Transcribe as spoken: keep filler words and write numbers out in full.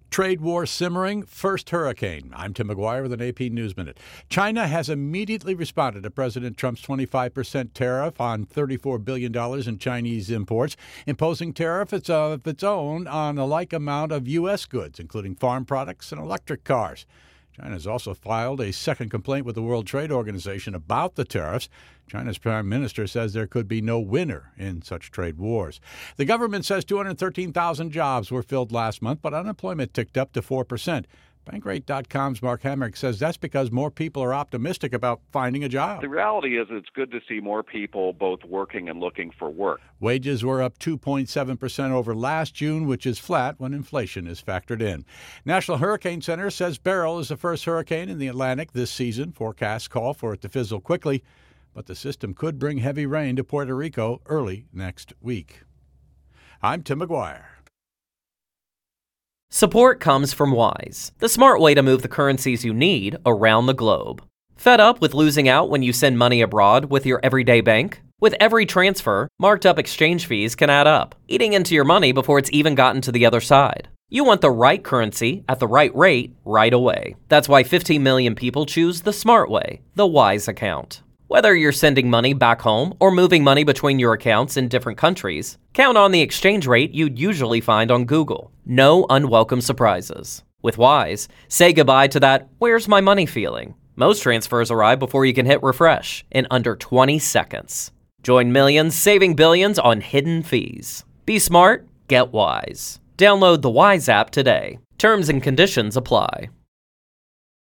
Trade war simmering, first hurricane. I'm Tim McGuire with an A P News Minute. China has immediately responded to President Trump's twenty-five percent tariff on thirty-four billion dollars in Chinese imports, imposing tariffs of its own on a like amount of U S goods, including farm products and electric cars. China has also filed a second complaint with the World Trade Organization about the tariffs. China's prime minister says there could be no winner in such trade wars. The government says two hundred thirteen thousand jobs were filled last month, but unemployment ticked up to four percent. Bankrate dot com's Mark Hamrick says that's because more people are optimistic about finding a job. The reality is it's good to see more people both working and looking for work. Wages were up two point seven percent over last June, which is flat when inflation is factored in. National Hurricane Center says Beryl is the first hurricane in the Atlantic this season. Forecasts call for it to fizzle quickly, but the system could bring heavy rain to Puerto Rico early next week. I'm Tim McGuire. Support comes from Wise, the smart way to move the currencies you need around the globe. Fed up with losing out when you send money abroad with your everyday bank? With every transfer, marked up exchange fees can add up, eating into your money before it's even gotten to the other side. You want the right currency at the right rate right away. That's why fifteen million people choose the smart way, the Wise account. Whether you're sending money back home or moving money between your accounts in different countries, count on the exchange rate you'd usually find on Google. No unwelcome surprises. With Wise, say goodbye to that "where's my money" feeling. Most transfers arrive before you can hit refresh in under twenty seconds. Join millions saving billions on hidden fees. Be smart, get Wise. Download the Wise app today. Terms and conditions apply.